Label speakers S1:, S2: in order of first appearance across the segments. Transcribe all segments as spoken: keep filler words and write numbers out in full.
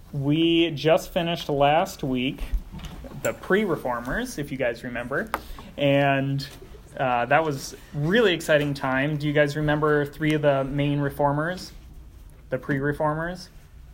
S1: we just finished last week the pre-reformers, if you guys remember, and uh, that was really exciting time. Do you guys remember three of the main reformers, the pre-reformers?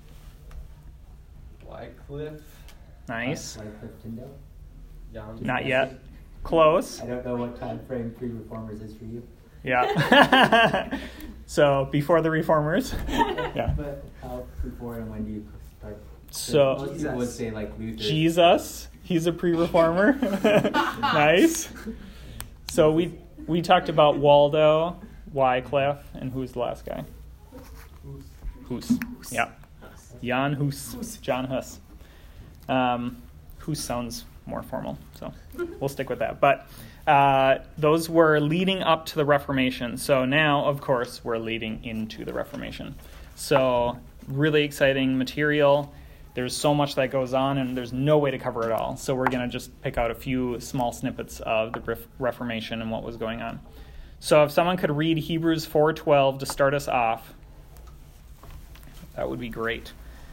S2: Wycliffe.
S1: Nice.
S3: Wycliffe Tyndale.
S2: John.
S1: Not yet. Close.
S3: I don't know what time frame pre-reformers is for you.
S1: Yeah. So before the reformers. Yeah.
S3: But how before and when do you start?
S1: So
S3: Most people would say like Luther.
S1: Jesus, he's a pre-reformer. Nice. So we we talked about Waldo, Wycliffe, and who's the last guy? Hus. Yeah. Jan Hus. John Hus. Um, Hus sounds more formal, so we'll stick with that. But uh, those were leading up to the Reformation. So now, of course, we're leading into the Reformation. So really exciting material. There's so much that goes on, and there's no way to cover it all. So we're going to just pick out a few small snippets of the Ref- Reformation and what was going on. So if someone could read Hebrews four twelve to start us off, that would be great.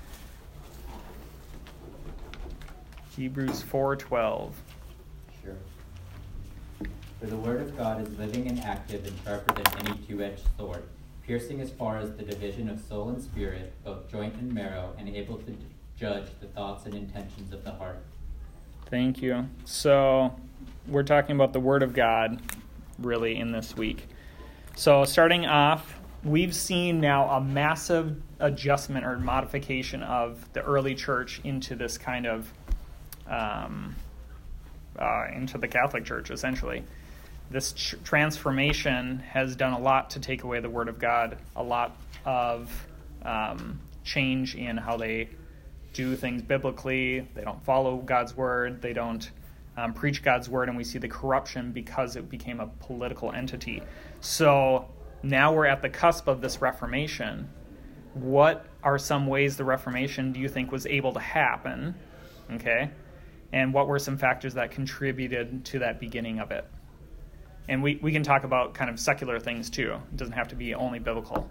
S1: Hebrews four twelve.
S3: Sure. For the word of God is living and active and sharper than any two-edged sword, piercing as far as the division of soul and spirit, both joint and marrow, and able to judge the thoughts and intentions of the heart.
S1: Thank you. So we're talking about the Word of God, really, in this week. So starting off, we've seen now a massive adjustment or modification of the early church into this kind of Um, uh, into the Catholic Church, essentially. This ch- transformation has done a lot to take away the Word of God, a lot of um, change in how they do things biblically. They don't follow God's Word. They don't um, preach God's Word, and we see the corruption because it became a political entity. So now we're at the cusp of this Reformation. What are some ways the Reformation, do you think, was able to happen? Okay. And what were some factors that contributed to that beginning of it? And we, we can talk about kind of secular things too. It doesn't have to be only biblical.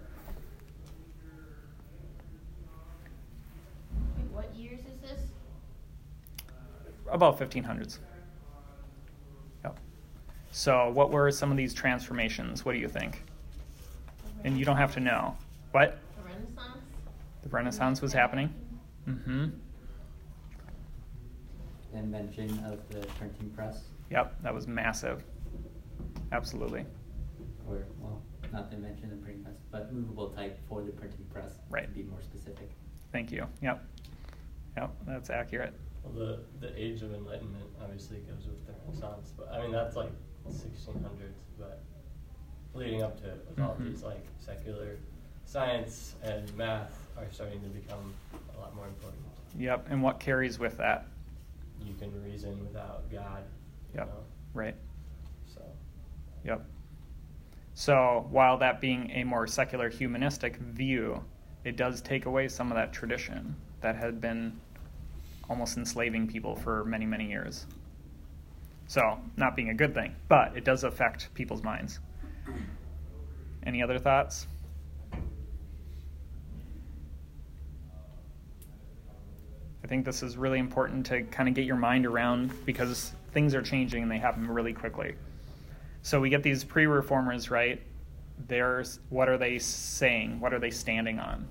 S4: What years is this?
S1: About fifteen hundreds. Yep. So what were some of these transformations? What do you think? And you don't have to know. What?
S4: The Renaissance?
S1: The Renaissance was happening? Mm-hmm.
S3: Invention of the printing press.
S1: Yep, that was massive. Absolutely.
S3: Or, well, not the invention of the printing press, but movable type for the printing press.
S1: Right.
S3: To be more specific.
S1: Thank you. Yep. Yep, that's accurate.
S2: Well, the the Age of Enlightenment obviously goes with the Renaissance, but I mean that's like sixteen hundreds. But leading up to it, with all
S1: Mhm.
S2: these like secular science and math are starting to become a lot more important.
S1: Yep, and what carries with that?
S2: You can reason without God. You
S1: Yep.
S2: know?
S1: Right.
S2: So.
S1: Yep. So while that being a more secular humanistic view, it does take away some of that tradition that had been almost enslaving people for many, many years. So not being a good thing, but it does affect people's minds. Any other thoughts? I think this is really important to kind of get your mind around because things are changing and they happen really quickly. So we get these pre-reformers, right? There's, what are they saying? What are they standing on?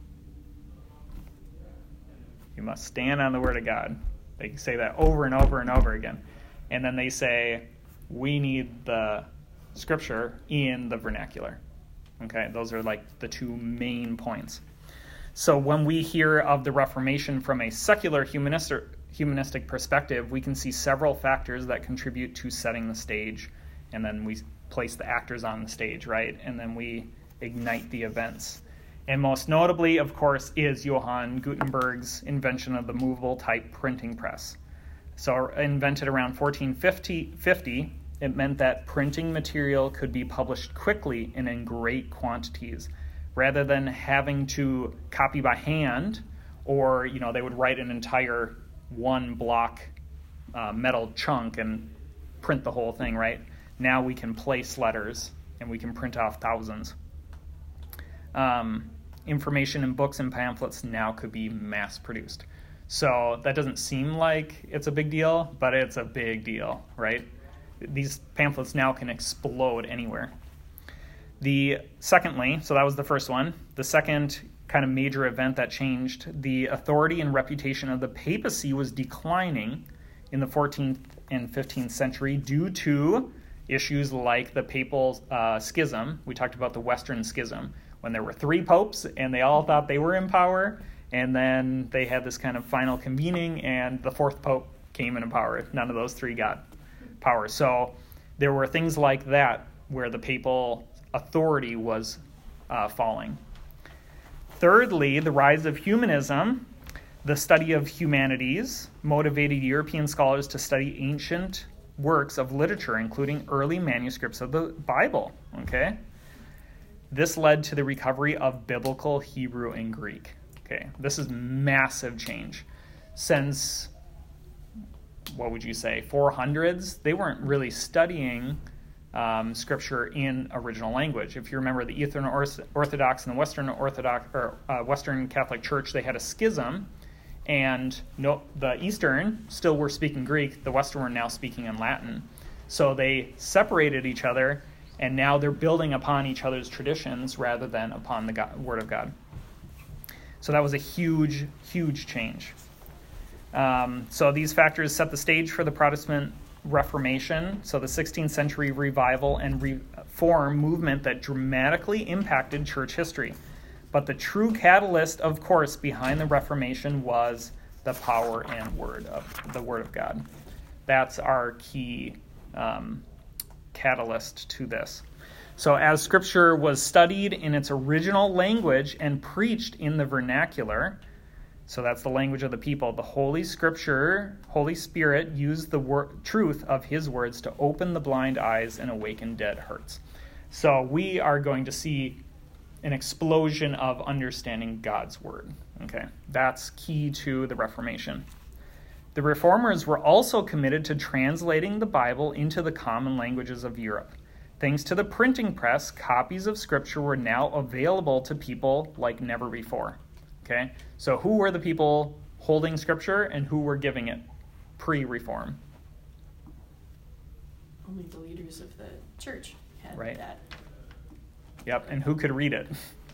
S1: You must stand on the Word of God. They say that over and over and over again. And then they say, we need the Scripture in the vernacular. Okay, those are like the two main points. So when we hear of the Reformation from a secular humanistic, humanistic perspective, we can see several factors that contribute to setting the stage, and then we place the actors on the stage, right? And then we ignite the events. And most notably, of course, is Johann Gutenberg's invention of the movable type printing press. So invented around fourteen fifty, it meant that printing material could be published quickly and in great quantities, rather than having to copy by hand, or, you know, they would write an entire one block uh, metal chunk and print the whole thing, right? Now we can place letters and we can print off thousands. Um, information in books and pamphlets now could be mass produced. So that doesn't seem like it's a big deal, but it's a big deal, right? These pamphlets now can explode anywhere. The secondly, so that was the first one. The second kind of major event that changed, the authority and reputation of the papacy was declining in the fourteenth and fifteenth century due to issues like the papal uh, schism. We talked about the Western Schism, when there were three popes and they all thought they were in power, and then they had this kind of final convening and the fourth pope came into power. None of those three got power. So there were things like that where the papal authority was uh, falling. Thirdly, the rise of humanism. The study of humanities motivated European scholars to study ancient works of literature, including early manuscripts of the Bible. Okay, this led to the recovery of biblical Hebrew and Greek. Okay, this is massive change. Since, what would you say, four hundreds, they weren't really studying um, scripture in original language. If you remember, the Eastern Orthodox and the Western Orthodox or uh, Western Catholic Church, they had a schism. And no, the Eastern still were speaking Greek. The Western were now speaking in Latin. So they separated each other, and now they're building upon each other's traditions rather than upon the God, Word of God. So that was a huge, huge change. Um, so these factors set the stage for the Protestant Reformation, so the sixteenth century revival and reform movement that dramatically impacted church history. But the true catalyst, of course, behind the Reformation was the power and word of the Word of God. That's our key um, catalyst to this. So as Scripture was studied in its original language and preached in the vernacular, so that's the language of the people, the Holy Scripture, Holy Spirit used the wor- truth of His words to open the blind eyes and awaken dead hearts. So we are going to see an explosion of understanding God's word. Okay, that's key to the Reformation. The Reformers were also committed to translating the Bible into the common languages of Europe. Thanks to the printing press, copies of Scripture were now available to people like never before. Okay, so who were the people holding Scripture and who were giving it pre-Reform?
S5: Only the leaders of the church had
S1: Right.
S5: that.
S1: Yep, and who could read it?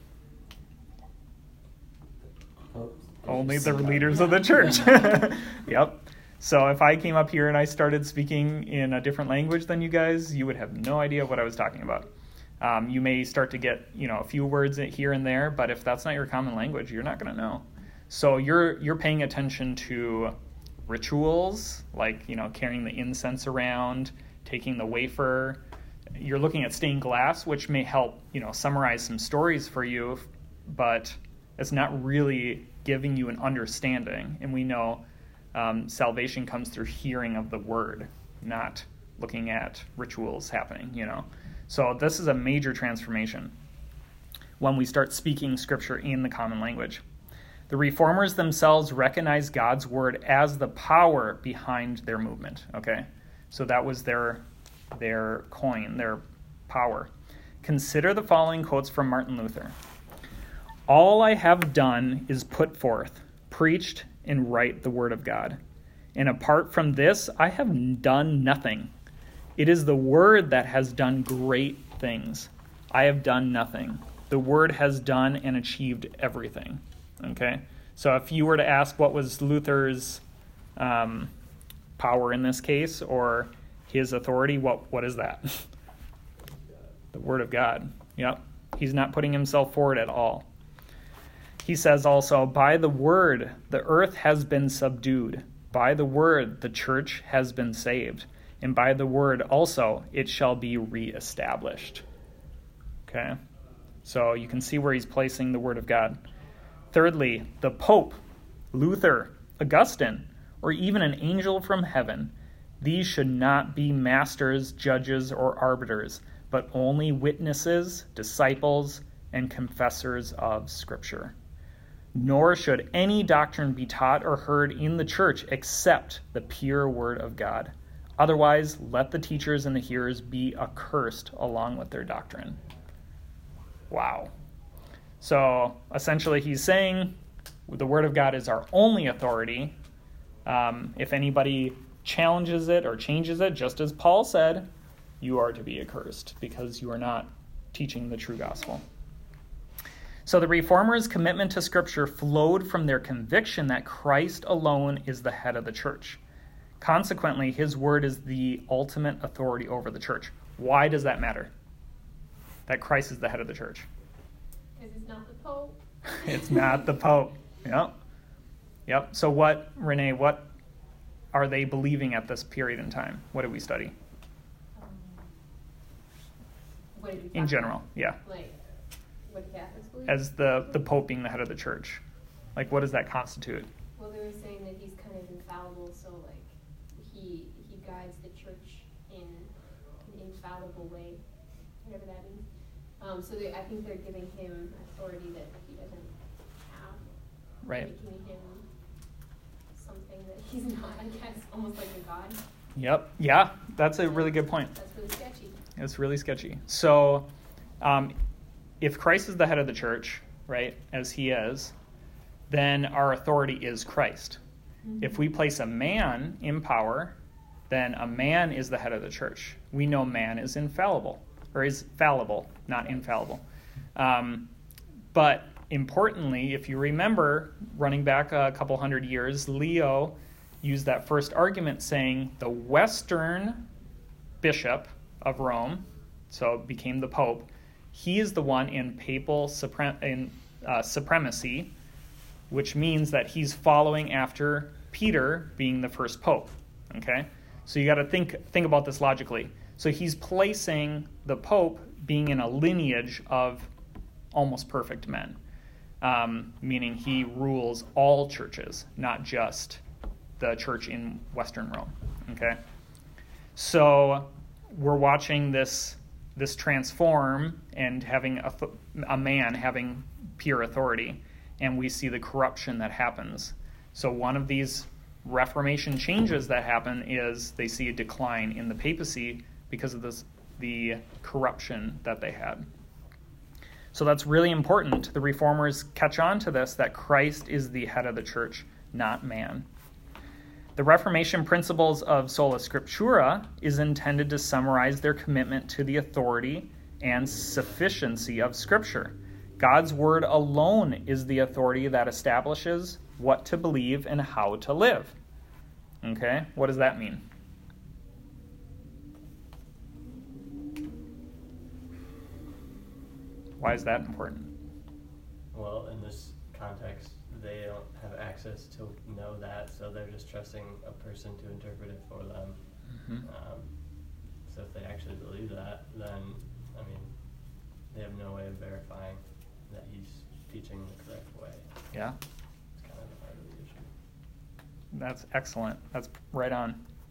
S3: Popes.
S1: Only the leaders of the church. Yep. So if I came up here and I started speaking in a different language than you guys, you would have no idea what I was talking about. Um, you may start to get, you know, a few words here and there, but if that's not your common language, you're not going to know. So you're you're paying attention to rituals, like, you know, carrying the incense around, taking the wafer. You're looking at stained glass, which may help, you know, summarize some stories for you, but it's not really giving you an understanding. And we know um, salvation comes through hearing of the word, not looking at rituals happening, you know. So this is a major transformation when we start speaking Scripture in the common language. The Reformers themselves recognized God's word as the power behind their movement, okay? So that was their their coin, their power. Consider the following quotes from Martin Luther. All I have done is put forth, preached, and write the word of God. And apart from this, I have done nothing. It is the word that has done great things. I have done nothing. The word has done and achieved everything. Okay? So if you were to ask what was Luther's um, power in this case, or his authority, what what is that? The word of God. Yep. He's not putting himself forward at all. He says also, by the word, the earth has been subdued. By the word, the church has been saved. And by the word also, it shall be reestablished. Okay? So you can see where he's placing the word of God. Thirdly, the Pope, Luther, Augustine, or even an angel from heaven, these should not be masters, judges, or arbiters, but only witnesses, disciples, and confessors of Scripture. Nor should any doctrine be taught or heard in the church except the pure word of God. Otherwise, let the teachers and the hearers be accursed along with their doctrine. Wow. So essentially he's saying the Word of God is our only authority. Um, if anybody challenges it or changes it, just as Paul said, you are to be accursed because you are not teaching the true gospel. So the Reformers' commitment to Scripture flowed from their conviction that Christ alone is the head of the church. Consequently, his word is the ultimate authority over the church. Why does that matter? That Christ is the head of the church.
S4: Because it's not the Pope.
S1: It's not the Pope. Yep. Yep. So what, Renee, what are they believing at this period in time? What did we study?
S6: Um, what did we
S1: In
S6: talk
S1: general,
S6: about?
S1: yeah.
S6: Like, what do Catholics believe?
S1: As the, the Pope being the head of the church. Like, what does that constitute?
S6: Well, they were saying that he's kind of infallible, so like he he guides the church in an infallible way, whatever that means. Um, so they, I think they're giving him authority that he doesn't have,
S1: Right.
S6: making him something that he's not. I guess almost like a god.
S1: Yep. Yeah, that's a really good point.
S6: That's really sketchy.
S1: It's really sketchy. So, um, if Christ is the head of the church, right, as he is, then our authority is Christ. Mm-hmm. If we place a man in power, then a man is the head of the church. We know man is infallible, or is fallible, not infallible. Um, but importantly, if you remember, running back a couple hundred years, Leo used that first argument saying the Western bishop of Rome, so became the Pope, he is the one in papal suprem- in, uh, supremacy, which means that he's following after Peter being the first Pope. Okay? So you got to think think about this logically. So he's placing the Pope being in a lineage of almost perfect men, um, meaning he rules all churches, not just the church in Western Rome. Okay? So we're watching this this transform and having a, a man having pure authority, and we see the corruption that happens. So one of these Reformation changes that happen is they see a decline in the papacy because of this the corruption that they had. So that's really important. The Reformers catch on to this, that Christ is the head of the church, not man. The Reformation principles of sola scriptura is intended to summarize their commitment to the authority and sufficiency of Scripture. God's word alone is the authority that establishes what to believe and how to live. Okay, what does that mean? Why is that important?
S2: Well, in this context, they don't have access to know that, so they're just trusting a person to interpret it for them. Mm-hmm. Um, so if they actually believe that, then, I mean, they have no way of verifying that he's teaching the correct way.
S1: Yeah.
S2: It's kind of the heart of the issue.
S1: That's excellent. That's right on.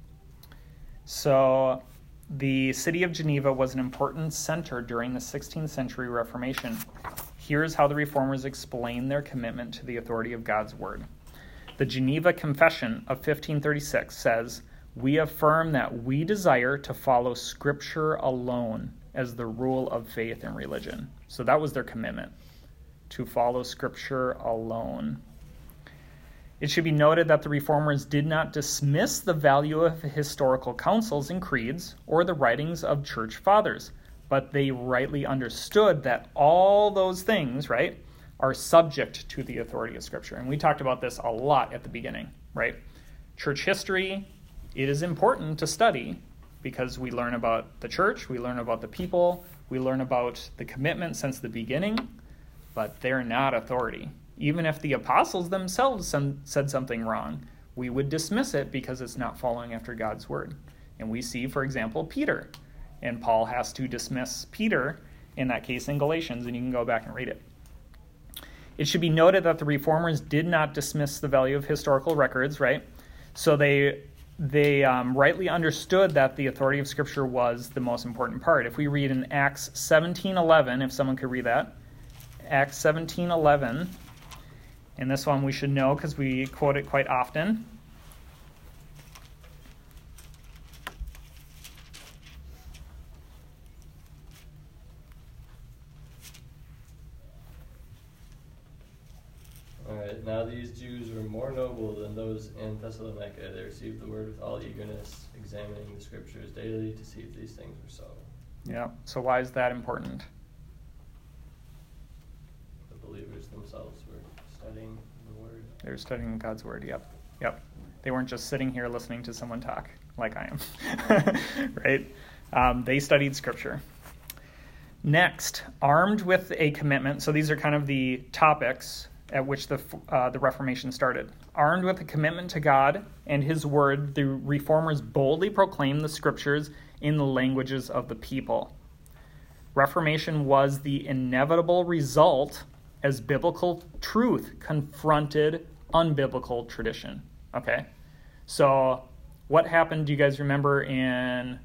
S1: So the city of Geneva was an important center during the sixteenth century Reformation. Here's how the Reformers explain their commitment to the authority of God's word. The Geneva Confession of fifteen thirty-six says, "We affirm that we desire to follow Scripture alone as the rule of faith and religion." So that was their commitment, to follow Scripture alone. It should be noted that the Reformers did not dismiss the value of historical councils and creeds or the writings of church fathers, but they rightly understood that all those things, right, are subject to the authority of Scripture. And we talked about this a lot at the beginning, right? Church history, it is important to study because we learn about the church, we learn about the people, we learn about the commitment since the beginning, but they're not authority. Even if the apostles themselves some, said something wrong, we would dismiss it because it's not following after God's word. And we see, for example, Peter. And Paul has to dismiss Peter in that case in Galatians, and you can go back and read it. It should be noted that the Reformers did not dismiss the value of historical records, right? So they they um, rightly understood that the authority of Scripture was the most important part. If we read in Acts seventeen eleven, if someone could read that, Acts seventeen eleven, and this one we should know because we quote it quite often.
S2: Jews were more noble than those in Thessalonica. They received the word with all eagerness, examining the scriptures daily to see if these things were so.
S1: Yeah. So why is that important?
S2: The believers themselves were studying the word.
S1: They were studying God's word. Yep. Yep. They weren't just sitting here listening to someone talk like I am, right? Um, they studied scripture. Next, armed with a commitment. So these are kind of the topics at which the uh, the Reformation started. Armed with a commitment to God and his word, the reformers boldly proclaimed the scriptures in the languages of the people. Reformation was the inevitable result as biblical truth confronted unbiblical tradition. Okay? So what happened, do you guys remember in,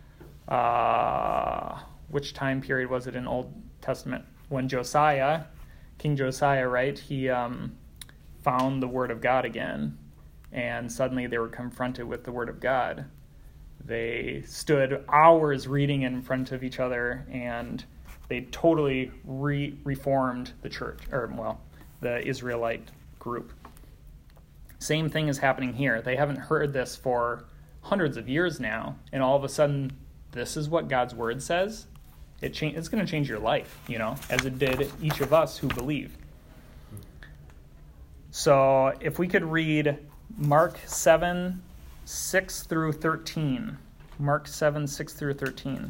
S1: uh, which time period was it in Old Testament? When Josiah, King Josiah, right, he um, found the Word of God again, and suddenly they were confronted with the Word of God. They stood hours reading in front of each other, and they totally re- reformed the church, or, well, the Israelite group. Same thing is happening here. They haven't heard this for hundreds of years now, and all of a sudden, this is what God's word says. It cha- it's going to change your life, you know, as it did each of us who believe. So if we could read Mark seven, six through thirteen. Mark seven, six through thirteen.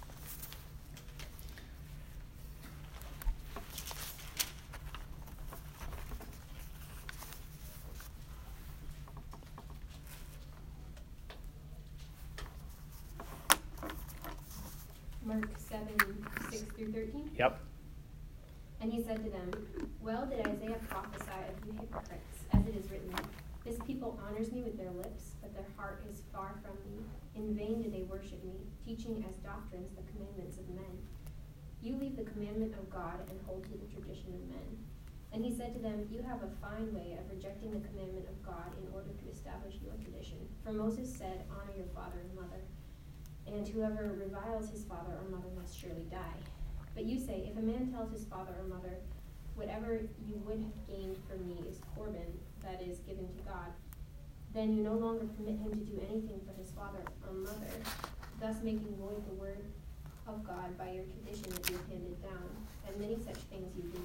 S6: Mark seven, six through thirteen.
S1: Yep.
S6: And he said to them, well did Isaiah prophesy of you hypocrites, as it is written, this people honors me with their lips, but their heart is far from me. In vain do they worship me, teaching as doctrines the commandments of men. You leave the commandment of God and hold to the tradition of men. And he said to them, you have a fine way of rejecting the commandment of God in order to establish your tradition. For Moses said, honor your father and mother, and whoever reviles his father or mother must surely die. But you say, if a man tells his father or mother, whatever you would have gained from me is Corban, that is, given to God, then you no longer permit him to do anything for his father or mother, thus making void the word of God by your tradition that you have handed down, and many such things you do.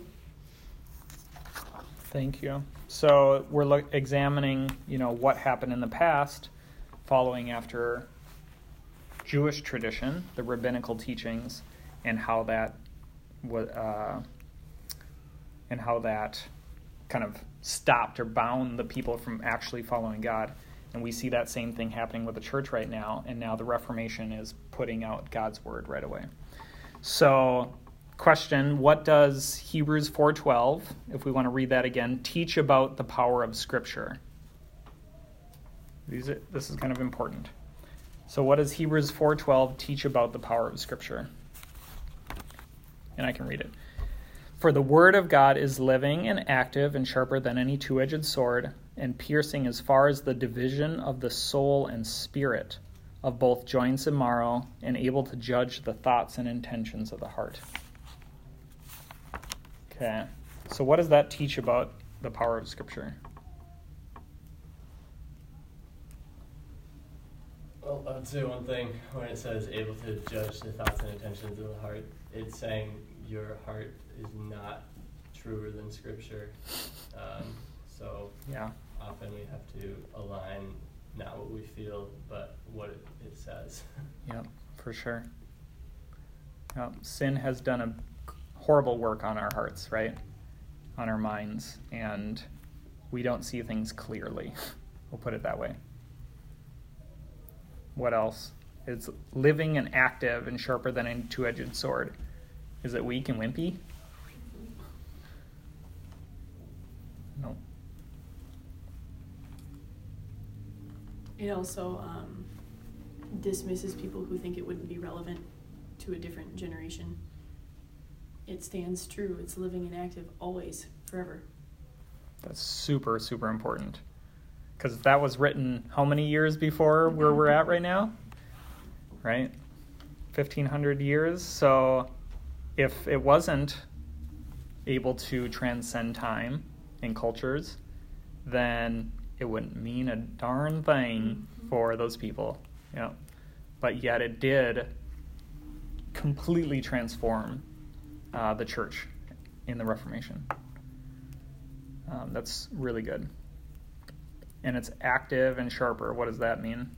S1: Thank you. So we're lo- examining, you know, what happened in the past, following after Jewish tradition, the rabbinical teachings, and how that was, uh, and how that kind of stopped or bound the people from actually following God. And we see that same thing happening with the church right now, and now the Reformation is putting out God's word right away. So, question, what does Hebrews four twelve, if we want to read that again, teach about the power of Scripture? These are, this is kind of important. So what does Hebrews four twelve teach about the power of Scripture? And I can read it. For the word of God is living and active and sharper than any two-edged sword, and piercing as far as the division of the soul and spirit, of both joints and marrow, and able to judge the thoughts and intentions of the heart. Okay, so what does that teach about the power of Scripture?
S2: Well, I would say one thing when it says able to judge the thoughts and intentions of the heart, it's saying your heart is not truer than Scripture. Um, so
S1: Yeah.
S2: often we have to align not what we feel, but what it, it says.
S1: Yep, for sure. Yep. Sin has done a horrible work on our hearts, right? On our minds, and we don't see things clearly. We'll put it that way. What else? It's living and active and sharper than a two-edged sword. Is it weak and wimpy? No.
S5: It also um, dismisses people who think it wouldn't be relevant to a different generation. It stands true. It's living and active always, forever.
S1: That's super, super important. Because that was written how many years before where we're at right now? Right? fifteen hundred years. So if it wasn't able to transcend time and cultures, then it wouldn't mean a darn thing
S5: Mm-hmm.
S1: for those people. Yeah. But yet it did completely transform uh, the church in the Reformation. Um, that's really good. And it's active and sharper. What does that mean?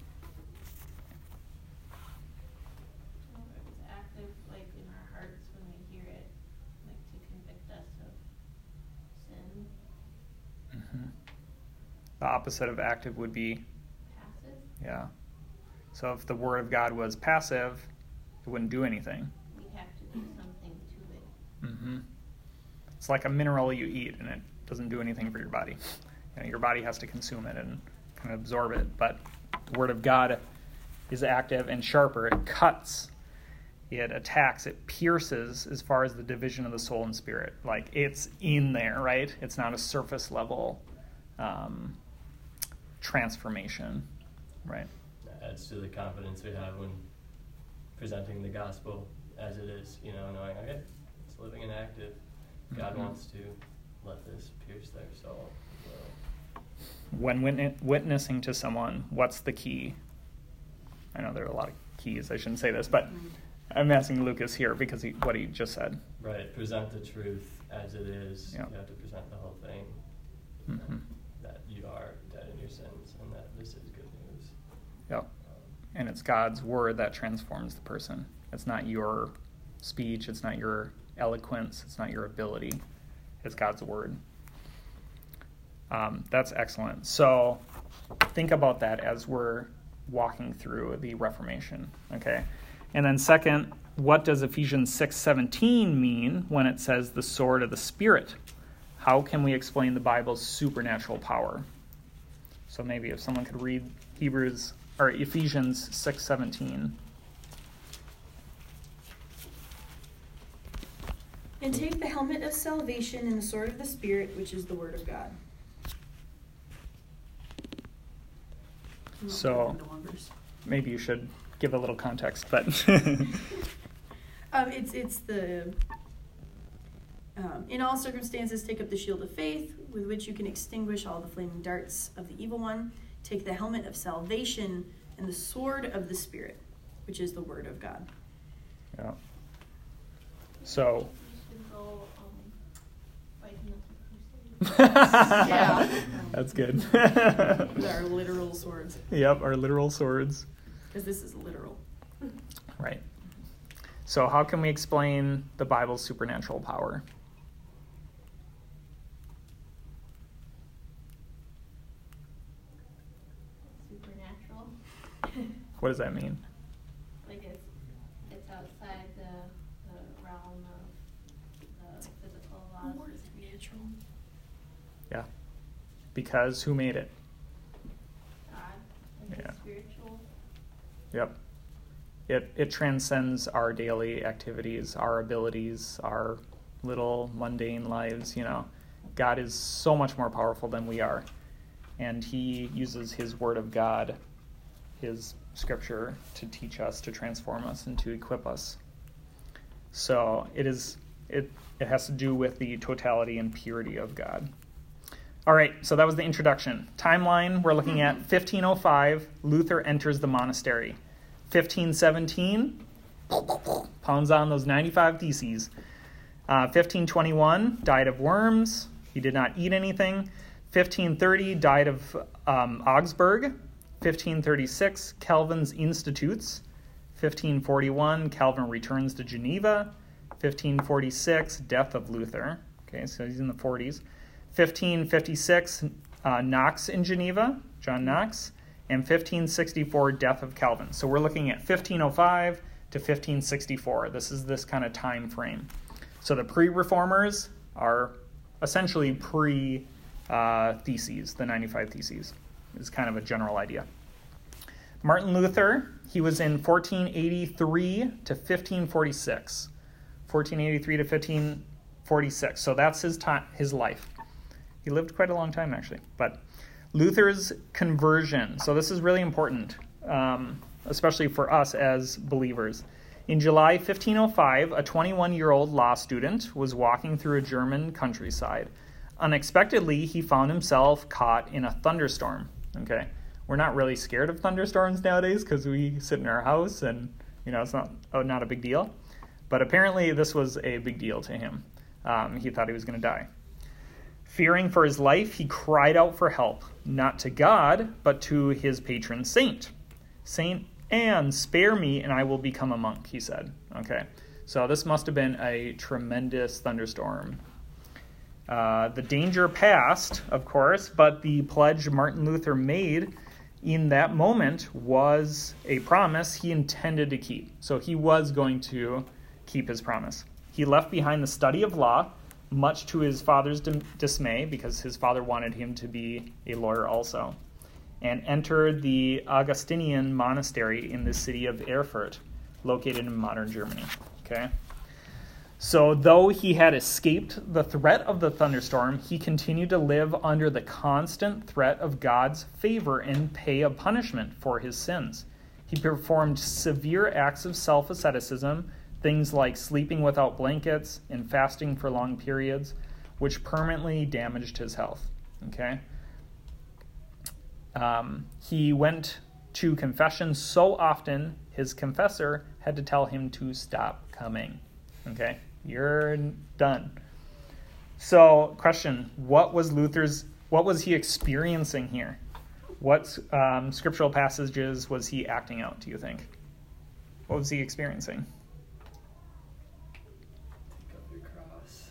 S7: It's active, like in our hearts when we hear it, like to convict us of sin.
S1: Mm-hmm. The opposite of active would be,
S7: Passive.
S1: yeah. So if the Word of God was passive, it wouldn't do anything.
S7: We have to do something to it.
S1: Mm-hmm. It's like a mineral you eat, and it doesn't do anything for your body. You know, your body has to consume it and kind of absorb it. But the Word of God is active and sharper. It cuts, it attacks, it pierces as far as the division of the soul and spirit. Like, it's in there, right? It's not a surface level um, transformation, right?
S2: That adds to the confidence we have when presenting the gospel as it is, you know, knowing, okay, it's living and active. God
S1: Mhm.
S2: wants to let this pierce their soul. So,
S1: When witne- witnessing to someone, what's the key? I know there are a lot of keys. I shouldn't say this, but I'm asking Lucas here because he, what he just said.
S2: right, present the truth as it is.
S1: Yeah.
S2: You have to present the whole thing.
S1: Mm-hmm.
S2: That you are dead in your sins and that this is good news.
S1: Yep.
S2: Um,
S1: And it's God's word that transforms the person. It's not your speech. It's not your eloquence. It's not your ability. It's God's word. Um, that's excellent. So think about that as we're walking through the Reformation. Okay. And then second, what does Ephesians six seventeen mean when it says the sword of the Spirit? How can we explain the Bible's supernatural power? So maybe if someone could read Hebrews or Ephesians six seventeen.
S5: And take the helmet of salvation and the sword of the Spirit, which is the word of God. I'm not
S1: So-
S5: going into one verse.
S1: Maybe you should give a little context, but
S5: Um, it's it's the um, in all circumstances take up the shield of faith with which you can extinguish all the flaming darts of the evil one. Take the helmet of salvation and the sword of the Spirit, which is the word of God.
S1: yeah. So
S7: We should go um, fight in the crusade.
S5: Yeah.
S1: that's good.
S5: With our literal swords,
S1: Yep, our literal swords.
S5: because this is literal.
S1: Right. So how can we explain the Bible's supernatural power?
S7: Supernatural.
S1: What does that mean?
S7: Like it's it's outside the, the realm of the physical laws.
S5: More natural.
S1: Yeah. Because who made it?
S7: God. Like
S1: Yeah.
S7: it's spiritual.
S1: Yep. It it transcends our daily activities, our abilities, our little mundane lives, you know. God is so much more powerful than we are. And he uses his word of God, his scripture, to teach us, to transform us, and to equip us. So it is it it has to do with the totality and purity of God. All right, so that was the introduction. Timeline, we're looking at fifteen oh five, Luther enters the monastery. fifteen seventeen, pounds on those ninety-five theses. Uh, fifteen twenty-one, died of worms. He did not eat anything. fifteen thirty, died of um, Augsburg. fifteen thirty-six, Calvin's Institutes. fifteen forty-one, Calvin returns to Geneva. fifteen forty-six, death of Luther. Okay, so he's in the forties. fifteen fifty-six, uh, Knox in Geneva, John Knox. And fifteen sixty-four, death of Calvin. So we're looking at fifteen oh five to fifteen sixty-four. This is this kind of time frame. So the pre-reformers are essentially pre uh, theses, the ninety-five theses. Is kind of a general idea. Martin Luther, he was in fourteen eighty-three to fifteen forty-six. fourteen eighty-three to fifteen forty-six. So that's his time, his life. He lived quite a long time, actually. But Luther's conversion. So this is really important, um, especially for us as believers. In July fifteen oh five, a twenty-one-year-old law student was walking through a German countryside. unexpectedly, he found himself caught in a thunderstorm. Okay, we're not really scared of thunderstorms nowadays because we sit in our house and, you know, it's not oh, not a big deal. But apparently this was a big deal to him. Um, he thought he was going to die. Fearing for his life, he cried out for help, not to God, but to his patron saint. Saint Anne, spare me and I will become a monk, he said. Okay, so this must have been a tremendous thunderstorm. Uh, the danger passed, of course, but the pledge Martin Luther made in that moment was a promise he intended to keep. So he was going to keep his promise. He left behind the study of law, much to his father's dim- dismay, because his father wanted him to be a lawyer also, and entered the Augustinian monastery in the city of Erfurt, located in modern Germany. Okay. So though he had escaped the threat of the thunderstorm, he continued to live under the constant threat of God's favor and pay a punishment for his sins. He performed severe acts of self-asceticism, things like sleeping without blankets and fasting for long periods, which permanently damaged his health. Okay. Um, he went to confession so often, his confessor had to tell him to stop coming. Okay. You're done. So, question, what was Luther's, what was he experiencing here? What um, scriptural passages was he acting out, do you think? What was he experiencing?
S2: Pick up your cross.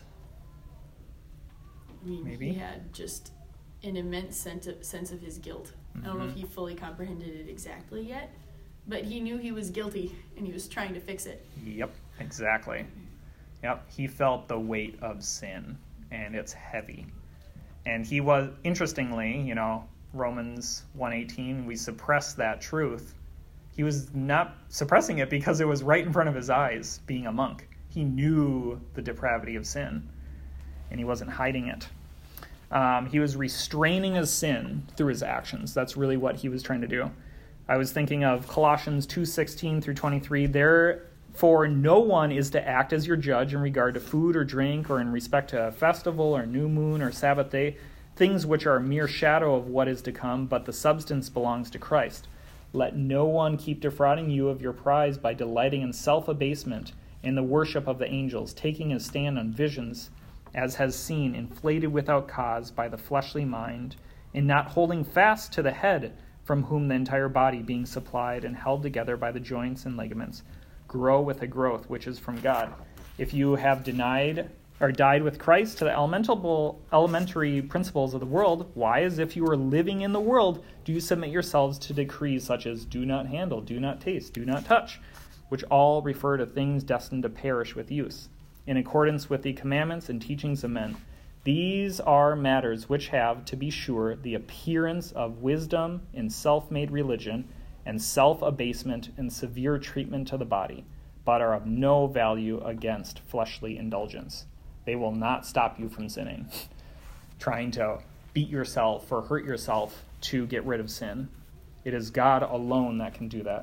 S5: I mean,
S1: Maybe.
S5: he had just an immense sense of, sense of his guilt. I don't know if he fully comprehended it exactly yet, but he knew he was guilty, and he was trying to fix it.
S1: Yep, exactly. Yep, he felt the weight of sin, and it's heavy. And he was, interestingly, you know, Romans one eighteen, we suppress that truth. He was not suppressing it because it was right in front of his eyes, being a monk. He knew the depravity of sin, and he wasn't hiding it. Um, he was restraining his sin through his actions. That's really what he was trying to do. I was thinking of Colossians two sixteen through twenty-three. Therefore, no one is to act as your judge in regard to food or drink, or in respect to a festival or new moon or Sabbath day, things which are a mere shadow of what is to come, but the substance belongs to Christ. Let no one keep defrauding you of your prize by delighting in self-abasement, in the worship of the angels, taking a stand on visions, as has seen, inflated without cause by the fleshly mind, in not holding fast to the head, from whom the entire body, being supplied and held together by the joints and ligaments, grow with a growth which is from God. If you have denied or died with Christ to the elemental, elementary principles of the world, why, as if you were living in the world, do you submit yourselves to decrees such as do not handle, do not taste, do not touch, which all refer to things destined to perish with use, in accordance with the commandments and teachings of men? These are matters which have, to be sure, the appearance of wisdom in self-made religion, and self-abasement and severe treatment to the body, but are of no value against fleshly indulgence. They will not stop you from sinning, trying to beat yourself or hurt yourself to get rid of sin. It is God alone that can do that.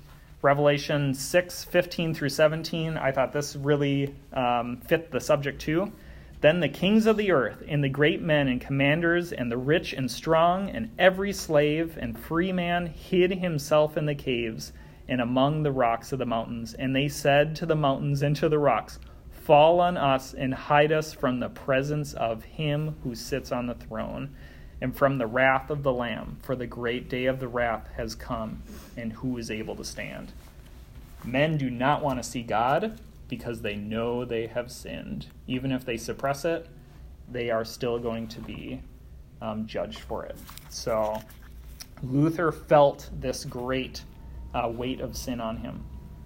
S1: Revelation six fifteen through seventeen, I thought this really um, fit the subject too. Then the kings of the earth, and the great men and commanders, and the rich and strong, and every slave and free man hid himself in the caves and among the rocks of the mountains. And they said to the mountains and to the rocks, fall on us and hide us from the presence of him who sits on the throne, and from the wrath of the Lamb, for the great day of the wrath has come, and who is able to stand? Men do not want to see God, because they know they have sinned. Even if they suppress it, they are still going to be um, judged for it. So Luther felt this great uh, weight of sin on him.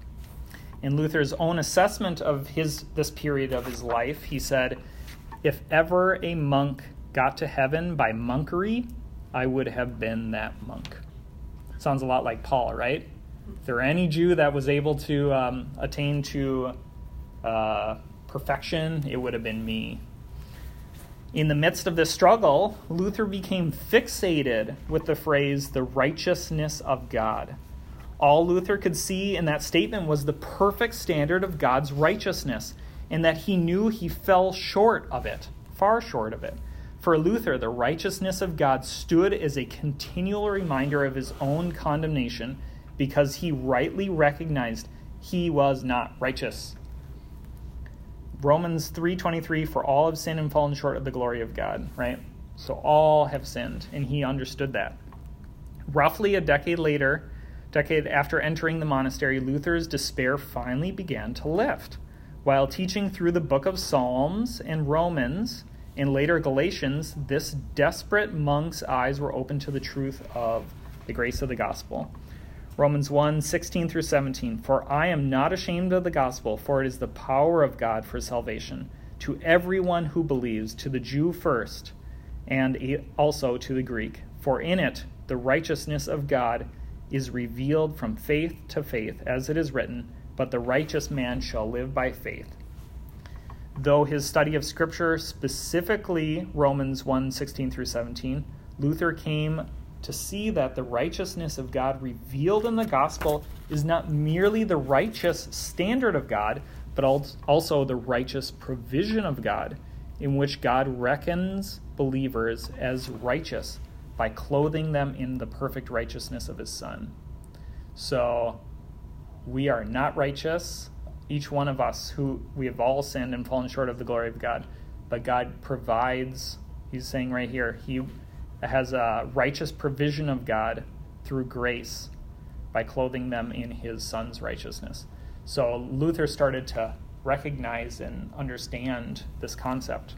S1: In Luther's own assessment of his this period of his life, he said, if ever a monk got to heaven by monkery, I would have been that monk. Sounds a lot like Paul, right? If there were any Jew that was able to um, attain to Uh, perfection, it would have been me. In the midst of this struggle, Luther became fixated with the phrase, the righteousness of God. All Luther could see in that statement was the perfect standard of God's righteousness, and that he knew he fell short of it, far short of it. For Luther, the righteousness of God stood as a continual reminder of his own condemnation because he rightly recognized he was not righteous. Romans three twenty-three, for all have sinned and fallen short of the glory of God, right? So all have sinned, and he understood that. Roughly a decade later, decade after entering the monastery, Luther's despair finally began to lift. While teaching through the book of Psalms and Romans, and later Galatians, this desperate monk's eyes were opened to the truth of the grace of the gospel. Romans one, sixteen through seventeen, for I am not ashamed of the gospel, for it is the power of God for salvation to everyone who believes, to the Jew first, and also to the Greek. For in it the righteousness of God is revealed from faith to faith, as it is written, but the righteous man shall live by faith. Though his study of Scripture, specifically Romans one, sixteen through seventeen, Luther came to see that the righteousness of God revealed in the gospel is not merely the righteous standard of God, but also the righteous provision of God, in which God reckons believers as righteous by clothing them in the perfect righteousness of his Son. So we are not righteous, each one of us, who we have all sinned and fallen short of the glory of God, but God provides, he's saying right here, he has a righteous provision of God through grace by clothing them in his Son's righteousness. So Luther started to recognize and understand this concept.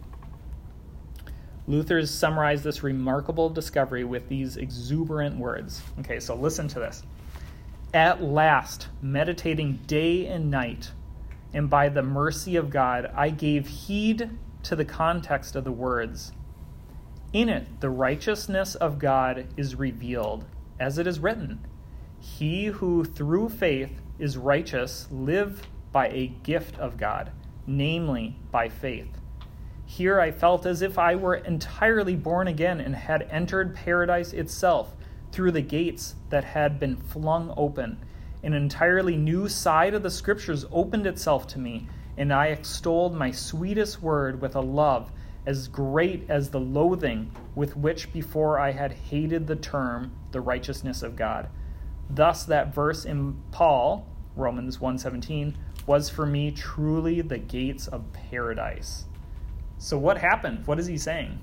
S1: Luther's summarized this remarkable discovery with these exuberant words. Okay, so listen to this. At last, meditating day and night, and by the mercy of God, I gave heed to the context of the words. In it, the righteousness of God is revealed, as it is written, he who through faith is righteous live by a gift of God, namely by faith. Here I felt as if I were entirely born again and had entered paradise itself through the gates that had been flung open. An entirely new side of the Scriptures opened itself to me, and I extolled my sweetest word with a love as great as the loathing with which before I had hated the term, the righteousness of God. Thus that verse in Paul, Romans one seventeen, was for me truly the gates of paradise. So what happened? What is he saying?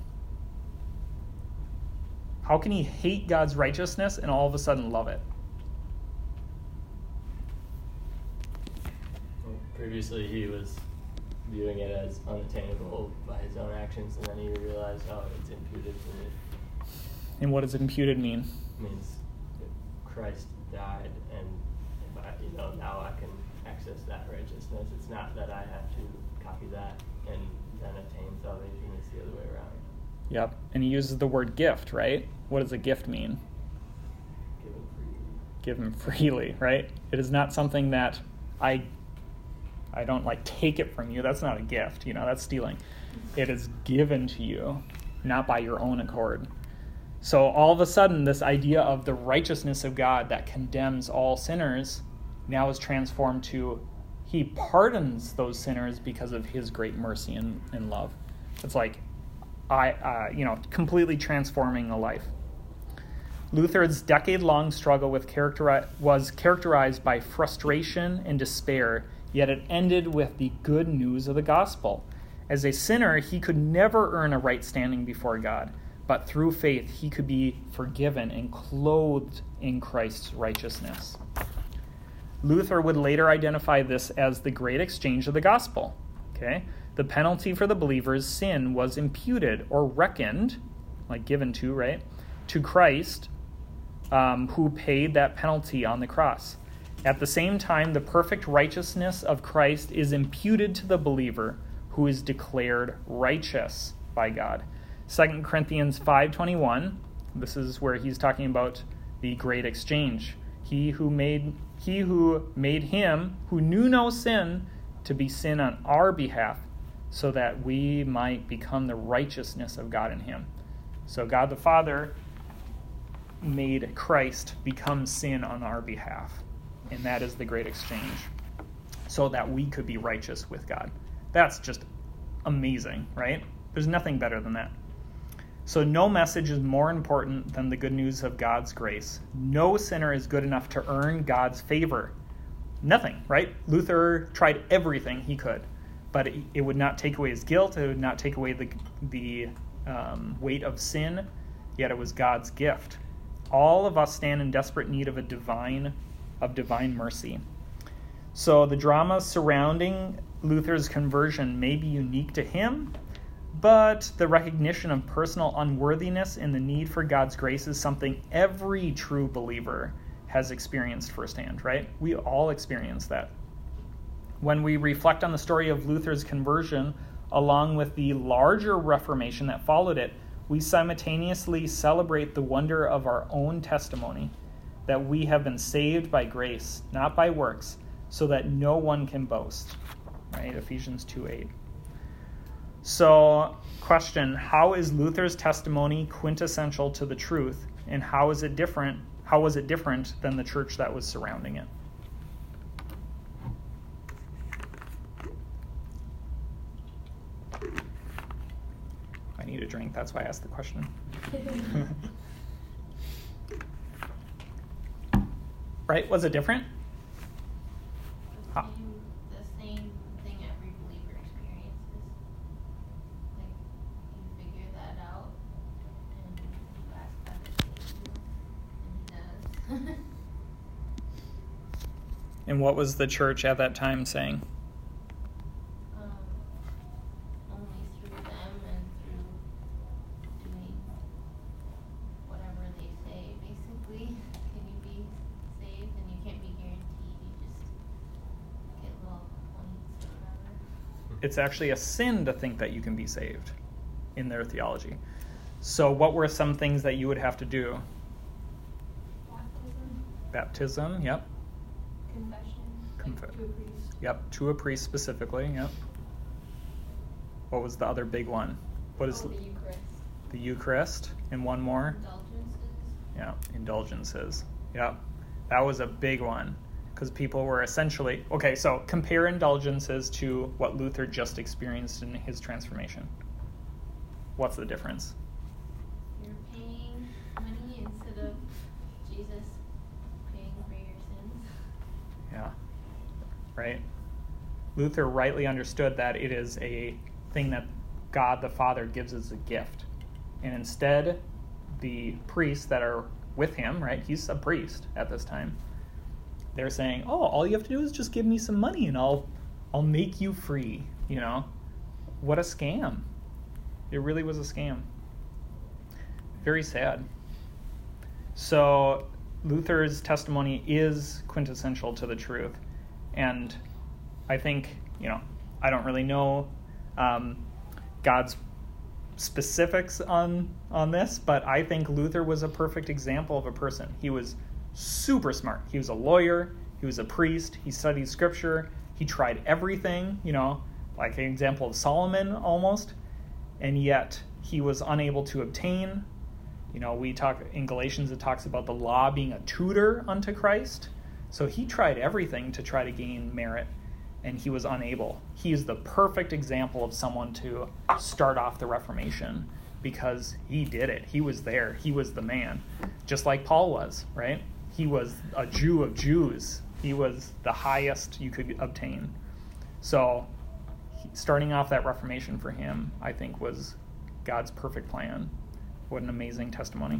S1: How can he hate God's righteousness and all of a sudden love it?
S2: Well, previously he was viewing it as unattainable by his own actions, and then he realized, oh, it's imputed to me.
S1: And what does imputed mean?
S2: It means that Christ died, and if I, you know, now I can access that righteousness. It's not that I have to copy that and then attain salvation. It's the other way around.
S1: Yep, and he uses the word gift, right? What does a gift mean?
S2: Given freely.
S1: Given freely, right? It is not something that I I don't like take it from you. That's not a gift, you know, that's stealing. It is given to you, not by your own accord. So all of a sudden, this idea of the righteousness of God that condemns all sinners now is transformed to he pardons those sinners because of his great mercy and, and love. It's like, I, uh, you know, completely transforming a life. Luther's decade-long struggle with characteri- was characterized by frustration and despair, yet it ended with the good news of the gospel. As a sinner, he could never earn a right standing before God, but through faith he could be forgiven and clothed in Christ's righteousness. Luther would later identify this as the great exchange of the gospel. Okay? The penalty for the believer's sin was imputed or reckoned, like given to, right, to Christ, um, who paid that penalty on the cross. At the same time, the perfect righteousness of Christ is imputed to the believer, who is declared righteous by God. Second Corinthians five twenty-one, this is where he's talking about the great exchange. He who made he who made him who knew no sin to be sin on our behalf, so that we might become the righteousness of God in him. So God the Father made Christ become sin on our behalf. And that is the great exchange, so that we could be righteous with God. That's just amazing, right? There's nothing better than that. So no message is more important than the good news of God's grace. No sinner is good enough to earn God's favor. Nothing, right? Luther tried everything he could, but it, it would not take away his guilt. It would not take away the, the um, weight of sin, yet it was God's gift. All of us stand in desperate need of a divine, of divine mercy. So the drama surrounding Luther's conversion may be unique to him, but the recognition of personal unworthiness and the need for God's grace is something every true believer has experienced firsthand, right? We all experience that. When we reflect on the story of Luther's conversion, along with the larger Reformation that followed it, we simultaneously celebrate the wonder of our own testimony, that we have been saved by grace, not by works, so that no one can boast, right? Ephesians two eight. So, question, how is Luther's testimony quintessential to the truth, and how is it different? How was it different than the church that was surrounding it? I need a drink, that's why I asked the question. Right? Was it different?
S7: The
S1: How?
S7: same, the same thing every believer experiences. Like, you figure that out, and you ask God to save you, and He does.
S1: And what was the church at that time saying?
S7: um, only through them and through doing whatever they say, basically, can you be saved, and you can't be guaranteed, you just get little points or whatever.
S1: It's actually a sin to think that you can be saved in their theology. So what were some things that you would have to do?
S6: Baptism,
S1: Baptism, yep.
S6: confession,
S1: Conf-
S6: like to a priest.
S1: Yep, to a priest specifically, yep. What was the other big one? What is
S6: Oh, the Eucharist.
S1: the Eucharist? And one more?
S7: Indulgences.
S1: Yeah, indulgences. Yep. That was a big one because people were essentially... Okay, so compare indulgences to what Luther just experienced in his transformation. What's the difference?
S7: You're paying money instead of Jesus paying for your sins.
S1: Yeah. Right? Luther rightly understood that it is a thing that God the Father gives as a gift. And instead, the priests that are with him, right? He's a priest at this time. They're saying, "Oh, all you have to do is just give me some money and I'll I'll make you free." You know? What a scam. It really was a scam. Very sad. So Luther's testimony is quintessential to the truth. And I think, you know, I don't really know um, God's specifics on on this, but I think Luther was a perfect example of a person. He was super smart. He was a lawyer. He was a priest. He studied scripture. He tried everything, you know, like an example of Solomon almost. And yet he was unable to obtain. You know, we talk in Galatians, it talks about the law being a tutor unto Christ. So he tried everything to try to gain merit, and he was unable. He is the perfect example of someone to start off the Reformation because he did it. He was there. He was the man, just like Paul was, right? He was a Jew of Jews. He was the highest you could obtain. So starting off that Reformation for him, I think, was God's perfect plan. What an amazing testimony.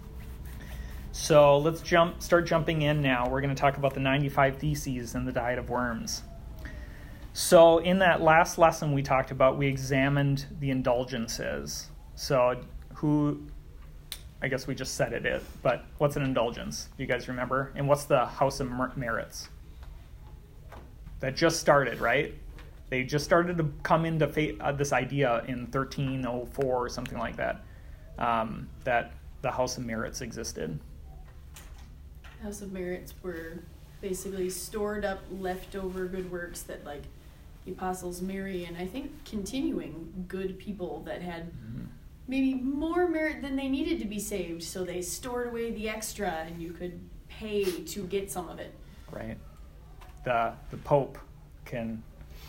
S1: So let's jump. start jumping in now. We're going to talk about the ninety-five Theses and the Diet of Worms. So in that last lesson we talked about, we examined the indulgences. So who, I guess we just said it, it but what's an indulgence? Do you guys remember? And what's the House of Mer- Merits? That just started, right? They just started to come into fa- uh, this idea in thirteen oh four or something like that, um, that the House of Merits existed.
S5: House of Merits were basically stored up leftover good works that, like, the apostles Mary and I think continuing good people that had
S1: Mm-hmm.
S5: maybe more merit than they needed to be saved, so they stored away the extra and you could pay to get some of it.
S1: Right. The the Pope can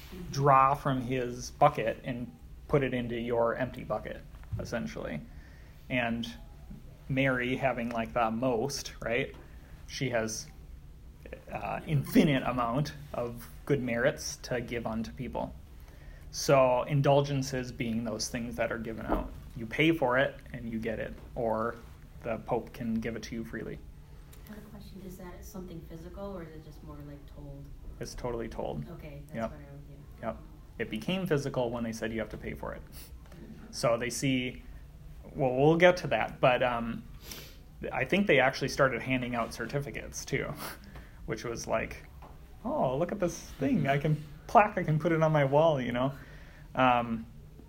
S1: draw from his bucket and put it into your empty bucket, essentially. And Mary, having like the most, right? She has uh, infinite amount of good merits to give unto people. So indulgences being those things that are given out. You pay for it and you get it, or the Pope can give it to you freely.
S8: I have a question. Is that something physical, or is it just more like told?
S1: It's totally told.
S8: Okay, that's
S1: Yep.
S8: what I was, yeah.
S1: Yep. It became physical when they said you have to pay for it. So they see, well, we'll get to that, but um, I think they actually started handing out certificates too, which was like, oh, look at this thing. I can plaque, I can put it on my wall, you know? Um,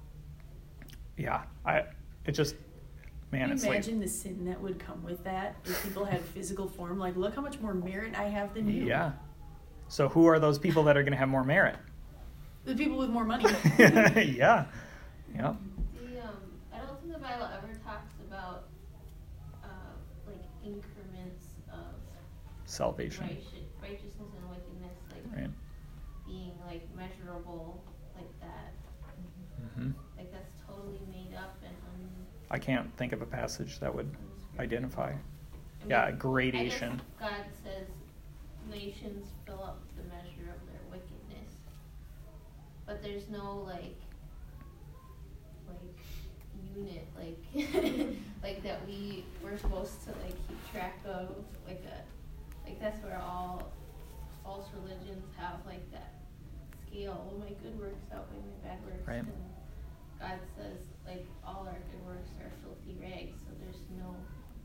S1: yeah, I, it just, man,
S5: Can
S1: it's
S5: you
S1: like,
S5: imagine the sin that would come with that if people had physical form? Like, look how much more merit I have than you.
S1: yeah. So who are those people that are going to have more merit?
S5: The people with more money.
S1: yeah. Yeah.
S7: The, um, I don't think the Bible ever talks about, uh, like, increments of
S1: Salvation.
S7: righteous, righteousness and wickedness, like,
S1: Right.
S7: being, like, measurable like that.
S1: hmm
S7: Like, that's totally made up and un...
S1: I can't think of a passage that would
S7: unscripted.
S1: identify.
S7: I mean,
S1: Yeah,
S7: I guess
S1: gradation.
S7: God says nations fill up the measure of their wickedness. But there's no, like, like, unit, like, like that we, we're supposed to, like, keep track of, like a, like, that's where all false religions have, like, that scale. Well, my good works outweigh my bad works.
S1: Right.
S7: And God says, like, all our good works are filthy rags, so there's no,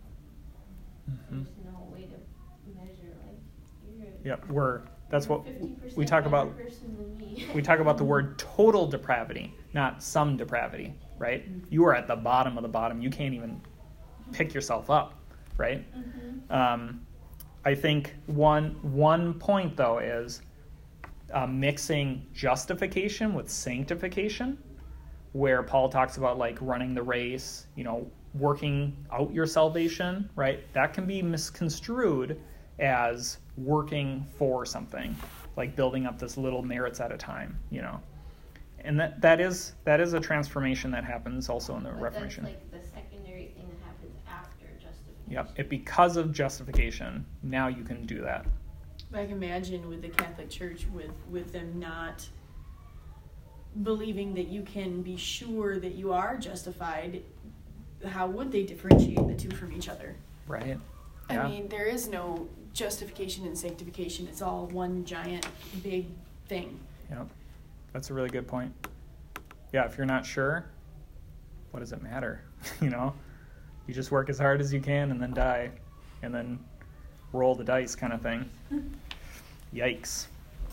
S1: hmm
S7: there's no way to measure, like, you're a
S1: Yep, we're, that's
S7: you're
S1: what
S7: a fifty percent
S1: we talk
S7: better
S1: about.
S7: person than me.
S1: We talk about the word total depravity, not some depravity, right? You are at the bottom of the bottom. You can't even pick yourself up, right?
S7: Mm-hmm.
S1: Um, I think one one point though is uh, mixing justification with sanctification, where Paul talks about like running the race, you know, working out your salvation, right? That can be misconstrued as working for something, like building up this little merits at a time, you know. And that that is that is a transformation that happens also in the
S7: But
S1: Reformation.
S7: that's like the secondary thing that happens after justification.
S1: Yep. It because of justification, now you can do that.
S5: I can imagine with the Catholic Church, with, with them not believing that you can be sure that you are justified, how would they differentiate the two from each other?
S1: Right.
S5: I
S1: Yeah.
S5: mean, there is no justification and sanctification. It's all one giant, big thing.
S1: Yep. That's a really good point. Yeah, if you're not sure, what does it matter? You know? You just work as hard as you can and then die. And then roll the dice kind of thing. Yikes.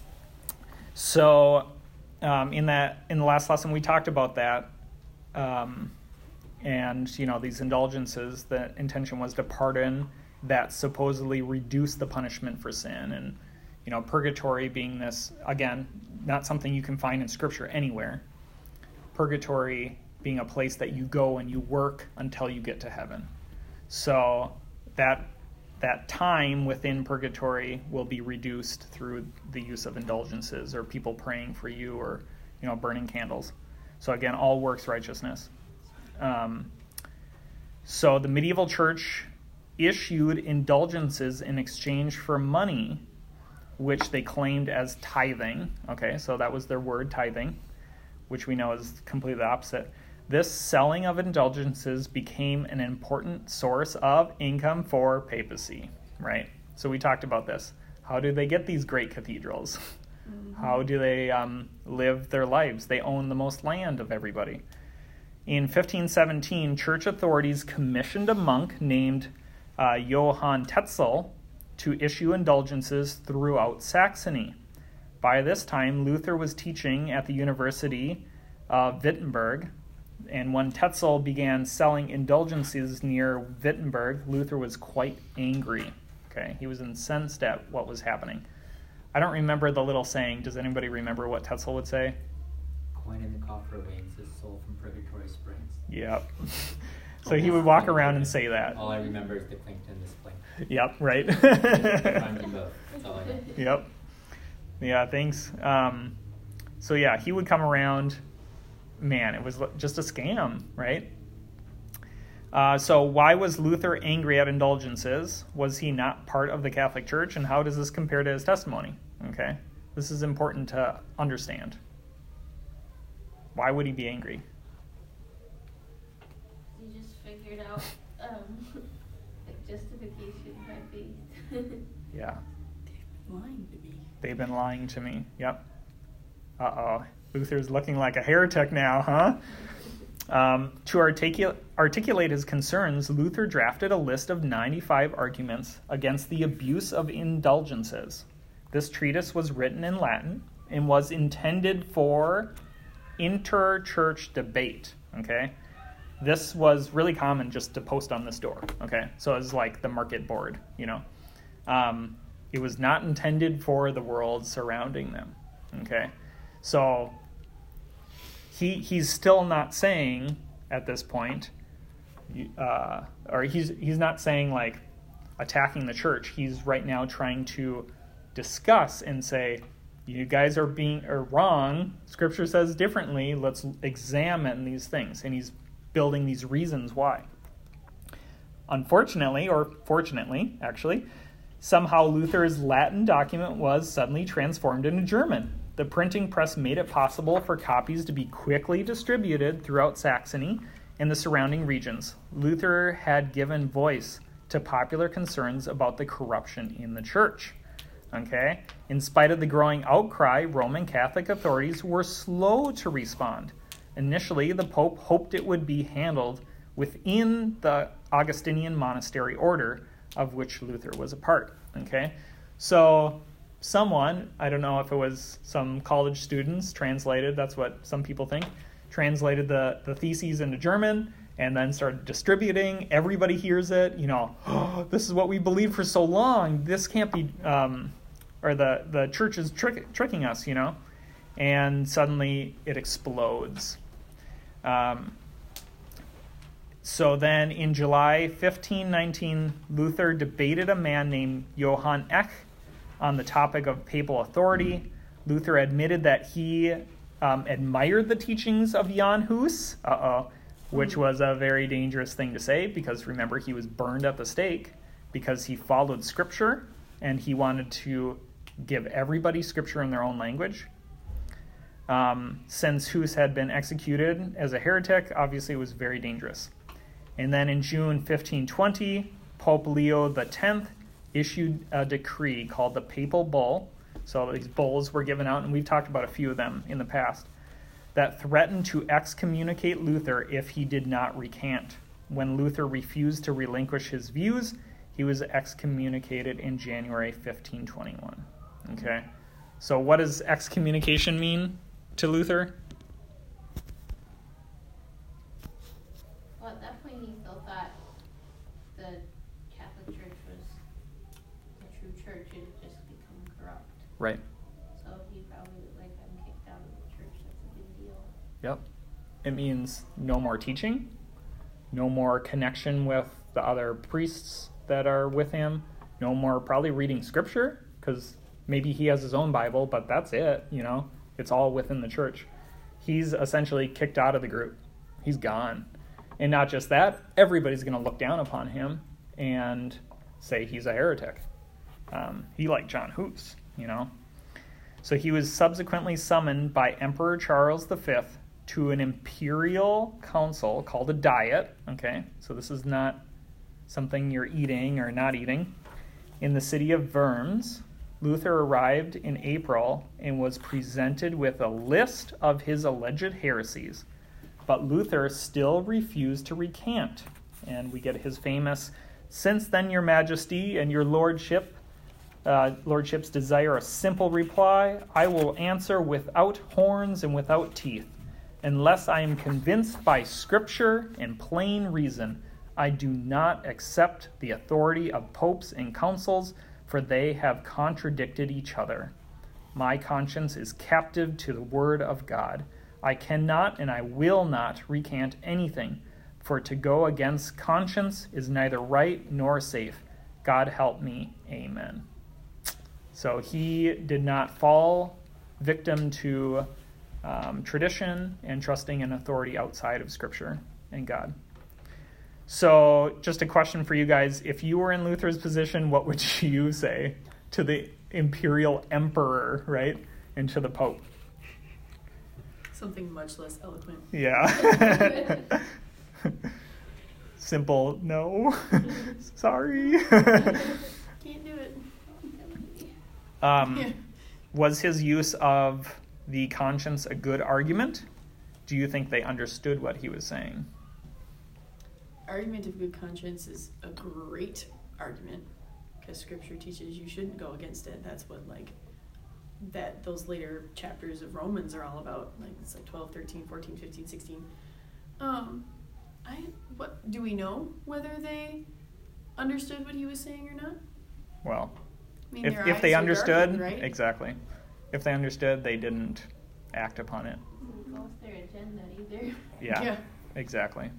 S1: So um, in that in the last lesson we talked about that. Um, and, you know, these indulgences, the intention was to pardon that supposedly reduce the punishment for sin. And, you know, purgatory being this, again, not something you can find in Scripture anywhere. Purgatory being a place that you go and you work until you get to heaven. So that that time within purgatory will be reduced through the use of indulgences or people praying for you or, you know, burning candles. So again, all works righteousness. Um, so the medieval church issued indulgences in exchange for money, which they claimed as tithing. Okay, so that was their word, tithing, which we know is completely the opposite. This selling of indulgences became an important source of income for papacy, right? So we talked about this. How do they get these great cathedrals? Mm-hmm. How do they um, live their lives? They own the most land of everybody. In fifteen seventeen, church authorities commissioned a monk named uh, Johann Tetzel to issue indulgences throughout Saxony. By this time, Luther was teaching at the University of Wittenberg, and when Tetzel began selling indulgences near Wittenberg, Luther was quite angry. Okay, he was incensed at what was happening. I don't remember the little saying. Does anybody remember what Tetzel would say?
S3: Coin in the coffer wains his soul from purgatory springs.
S1: Yep. So he would walk around and say that.
S3: All I remember is the clink and the splink.
S1: Yep, right.
S3: Rhymes in both. That's all I know.
S1: Yep. Yeah, thanks. Um, so yeah, he would come around. Man, it was just a scam, right? Uh, so why was Luther angry at indulgences? Was he not part of the Catholic Church? And how does this compare to his testimony? Okay, this is important to understand. Why would he be angry?
S7: You just figured out um, like justification by faith.
S1: Yeah.
S5: Lying to me.
S1: They've been lying to me. Yep. Uh-oh. Luther's looking like a heretic now, huh? Um, to articul- articulate his concerns, Luther drafted a list of ninety-five arguments against the abuse of indulgences. This treatise was written in Latin and was intended for inter-church debate, okay? This was really common just to post on this door, okay? So it was like the market board, you know? Um, it was not intended for the world surrounding them, okay? So he he's still not saying at this point, uh, or he's he's not saying like attacking the church. He's right now trying to discuss and say, you guys are being are wrong. Scripture says differently. Let's examine these things, and he's building these reasons why. Unfortunately, or fortunately, actually, somehow Luther's Latin document was suddenly transformed into German. The printing press made it possible for copies to be quickly distributed throughout Saxony and the surrounding regions. Luther had given voice to popular concerns about the corruption in the church. Okay? In spite of the growing outcry, Roman Catholic authorities were slow to respond. Initially, the Pope hoped it would be handled within the Augustinian monastery order, of which Luther was a part. Okay? So someone, I don't know if it was some college students, translated, that's what some people think, translated the, the theses into German and then started distributing. Everybody hears it, you know, oh, this is what we believed for so long. This can't be, um, or the, the church is trick, tricking us, you know, and suddenly it explodes. Um, so then in July fifteen nineteen, Luther debated a man named Johann Eck on the topic of papal authority. Luther admitted that he um, admired the teachings of Jan Hus, uh-oh, which was a very dangerous thing to say because, remember, he was burned at the stake because he followed Scripture and he wanted to give everybody Scripture in their own language. Um, since Hus had been executed as a heretic, obviously it was very dangerous. And then in June fifteen twenty, Pope Leo the tenth issued a decree called the Papal Bull. So these bulls were given out, and we've talked about a few of them in the past, that threatened to excommunicate Luther if he did not recant. When Luther refused to relinquish his views, he was excommunicated in January fifteen twenty-one. Okay, so what does excommunication mean to Luther?
S7: Well, at that point, he still thought the Catholic Church was the true church. It had just become corrupt.
S1: Right.
S7: So he probably was like, I'm kicked out of the church. That's a big deal.
S1: Yep. It means no more teaching, no more connection with the other priests that are with him, no more probably reading Scripture, because maybe he has his own Bible, but that's it, you know. It's all within the church. He's essentially kicked out of the group. He's gone. And not just that, everybody's going to look down upon him and say he's a heretic. Um, he liked John Hus, you know. So he was subsequently summoned by Emperor Charles the Fifth to an imperial council called a diet, okay? So this is not something you're eating or not eating. In the city of Worms, Luther arrived in April and was presented with a list of his alleged heresies. But Luther still refused to recant. And we get his famous, "Since then, your majesty and your lordship, uh, lordships desire a simple reply, I will answer without horns and without teeth. Unless I am convinced by Scripture and plain reason, I do not accept the authority of popes and councils, for they have contradicted each other. My conscience is captive to the word of God. I cannot and I will not recant anything, for to go against conscience is neither right nor safe. God help me. Amen." So he did not fall victim to um, tradition and trusting in authority outside of Scripture and God. So just a question for you guys. If you were in Luther's position, what would you say to the imperial emperor, right? And to the Pope?
S5: Something much less eloquent.
S1: Yeah. Simple, no. Sorry.
S5: Can't do it.
S1: Um,
S5: Yeah.
S1: Was his use of the conscience a good argument? Do you think they understood what he was saying?
S5: Argument of good conscience is a great argument because Scripture teaches you shouldn't go against it. That's what like that those later chapters of Romans are all about. Like it's like twelve, thirteen, fourteen, fifteen, sixteen. Um, I what do we know whether they understood what he was saying or not?
S1: Well,
S5: I mean,
S1: if
S5: their
S1: if
S5: eyes
S1: they
S5: are
S1: understood,
S5: darkened, right?
S1: exactly. If they understood, they didn't act upon it.
S7: Didn't go with their agenda either.
S1: Yeah,
S5: Yeah.
S1: exactly.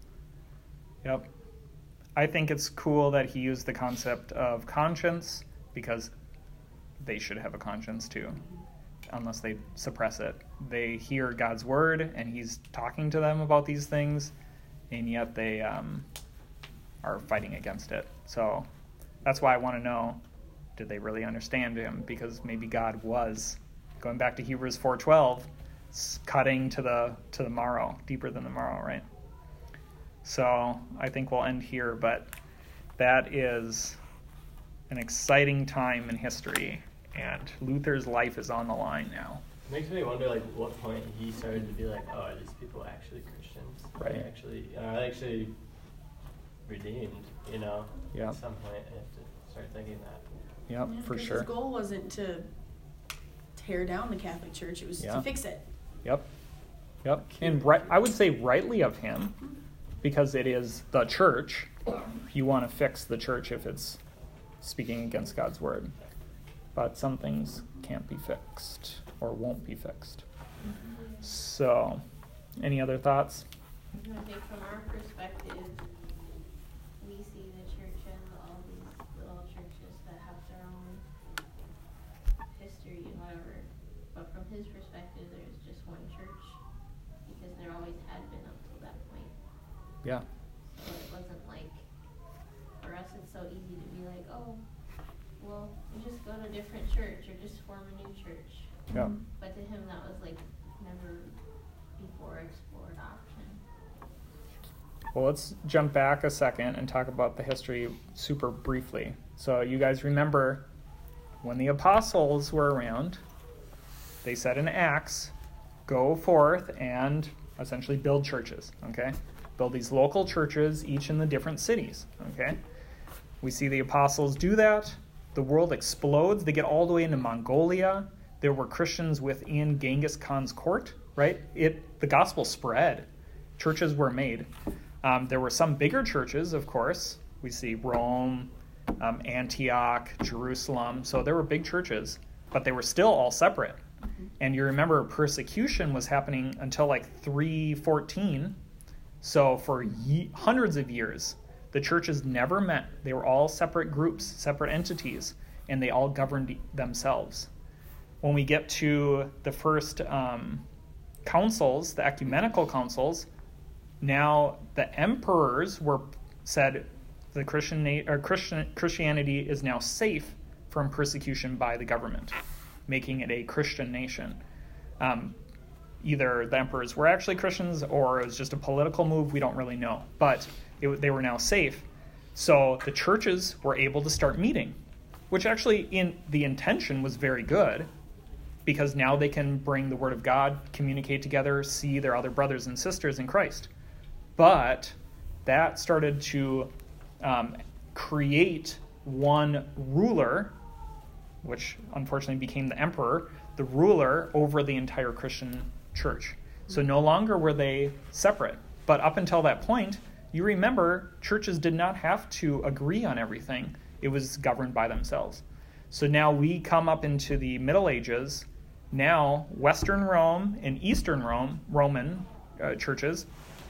S1: Yep. I think it's cool that he used the concept of conscience because they should have a conscience too, unless they suppress it. They hear God's word and he's talking to them about these things, and yet they um, are fighting against it. So that's why I want to know, did they really understand him? Because maybe God was, going back to Hebrews four twelve, cutting to the to the marrow, deeper than the marrow, right? So I think we'll end here, but that is an exciting time in history, and Luther's life is on the line now.
S2: It makes me wonder, like, what point he started to be like, oh, are these people actually Christians? Are they
S1: Right.
S2: actually, are they actually redeemed, you know?
S1: Yeah.
S2: At some point, I have to start thinking that.
S1: Yep,
S5: Yeah,
S1: for
S5: 'cause
S1: sure.
S5: His goal wasn't to tear down the Catholic Church; it was
S1: Yeah.
S5: to fix it.
S1: Yep. Yep. And right, I would say rightly of him, because it is the church. You want to fix the church if it's speaking against God's word. But some things can't be fixed or won't be fixed. So, any other thoughts?
S7: I think from our perspective, we see the church as all these little churches that have their own history and whatever. But from his perspective, there's just one church because there always had been up till that point.
S1: Yeah.
S7: So it wasn't like, for us it's so easy to be like, oh, well, we just go to a different church or just form a new church.
S1: Yeah.
S7: But to him that was like never before explored option.
S1: Well, let's jump back a second and talk about the history super briefly. So you guys remember when the apostles were around, they said in Acts, go forth and essentially build churches, okay? Build these local churches, each in the different cities, okay? We see the apostles do that. The world explodes. They get all the way into Mongolia. There were Christians within Genghis Khan's court, right? It the gospel spread. Churches were made. Um, there were some bigger churches, of course. We see Rome, um, Antioch, Jerusalem. So there were big churches, but they were still all separate. And you remember persecution was happening until like three fourteen. So for ye- hundreds of years, the churches never met. They were all separate groups, separate entities, and they all governed themselves. When we get to the first um, councils, the ecumenical councils, now the emperors were said the Christian or Christian Christianity is now safe from persecution by the government, making it a Christian nation. Um, either the emperors were actually Christians or it was just a political move. We don't really know, but it, they were now safe. So the churches were able to start meeting, which actually in the intention was very good, because now they can bring the word of God, communicate together, see their other brothers and sisters in Christ. But that started to um, create one ruler, which unfortunately became the emperor, the ruler over the entire Christian church. So no longer were they separate. But up until that point, you remember churches did not have to agree on everything. It was governed by themselves. So now we come up into the Middle Ages. Now Western Rome and Eastern Rome, Roman uh, churches.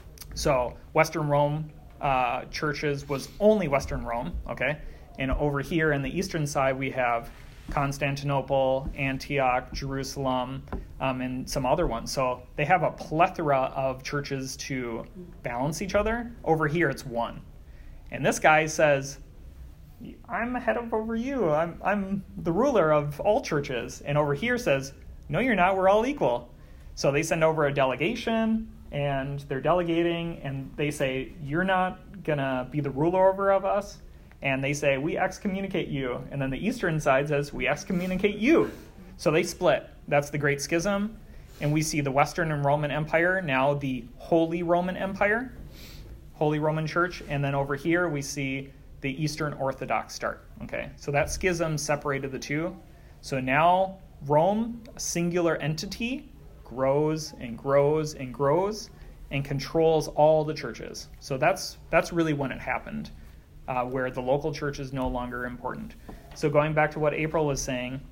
S1: So Western Rome uh, churches was only Western Rome, okay? And over here on the eastern side, we have Constantinople, Antioch, Jerusalem, um, and some other ones. So they have a plethora of churches to balance each other. Over here, it's one. And this guy says, I'm head of over you. I'm I'm the ruler of all churches. And over here says, no, you're not. We're all equal. So they send over a delegation, and they're delegating, and they say, you're not going to be the ruler over of us. And they say, we excommunicate you. And then the eastern side says, we excommunicate you. So they split. That's the Great Schism. And we see the Western and Roman Empire, now the Holy Roman Empire, Holy Roman Church. And then over here we see the Eastern Orthodox start. Okay, so that schism separated the two. So now Rome, a singular entity, grows and grows and grows and controls all the churches. So that's that's really when it happened. Uh, where the local church is no longer important. So going back to what April was saying,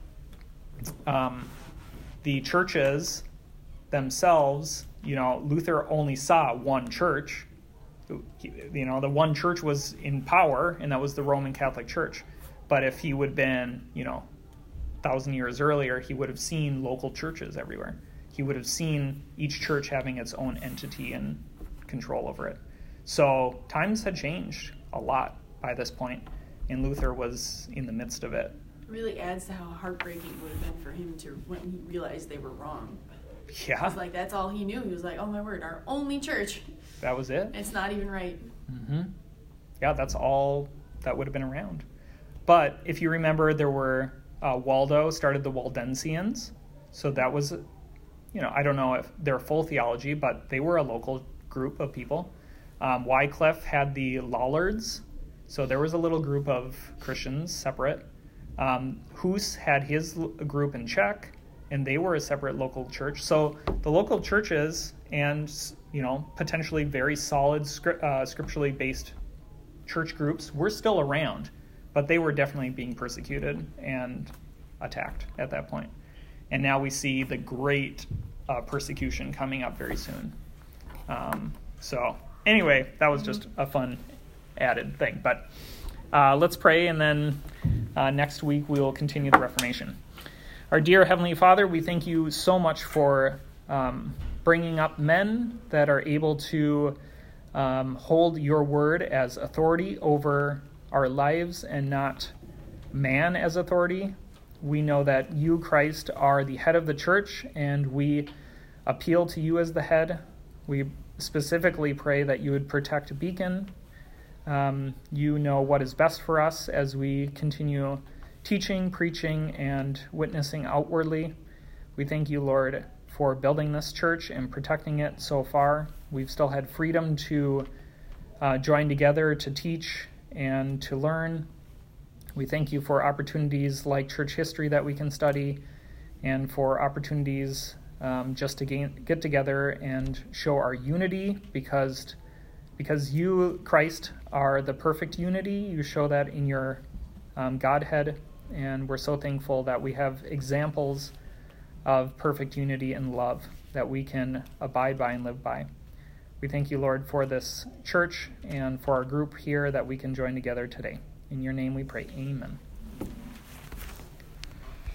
S1: um, the churches themselves, you know, Luther only saw one church. You know, the one church was in power, and that was the Roman Catholic Church. But if he would have been, you know, a thousand years earlier, he would have seen local churches everywhere. He would have seen each church having its own entity and control over it. So times had changed a lot by this point, and Luther was in the midst of it.
S5: It really adds to how heartbreaking it would have been for him to when he realized they were wrong.
S1: Yeah.
S5: It's like that's all he knew. He was like, oh my word, our only church.
S1: That was it.
S5: It's not even right.
S1: Mm-hmm. Yeah, that's all that would have been around. But if you remember, there were, uh, Waldo started the Waldensians. So that was, you know, I don't know if their full theology, but they were a local group of people. Um, Wycliffe had the Lollards. So there was a little group of Christians separate. Um, Hus had his l- group in Czech, and they were a separate local church. So the local churches and, you know, potentially very solid scri- uh, scripturally based church groups were still around, but they were definitely being persecuted and attacked at that point. And now we see the great uh, persecution coming up very soon. Um, so anyway, that was just a fun added thing. But uh, let's pray, and then uh, next week we will continue the Reformation. Our dear Heavenly Father, we thank you so much for um, bringing up men that are able to um, hold your word as authority over our lives and not man as authority. We know that you, Christ, are the head of the church, and we appeal to you as the head. We specifically pray that you would protect Beacon. Um, you know what is best for us as we continue teaching, preaching, and witnessing outwardly. We thank you, Lord, for building this church and protecting it so far. We've still had freedom to uh, join together to teach and to learn. We thank you for opportunities like church history that we can study, and for opportunities um, just to gain, get together and show our unity, because because you, Christ, are the perfect unity. You show that in your um, Godhead, and we're so thankful that we have examples of perfect unity and love that we can abide by and live by. We thank you, Lord, for this church and for our group here that we can join together today. In your name we pray. Amen.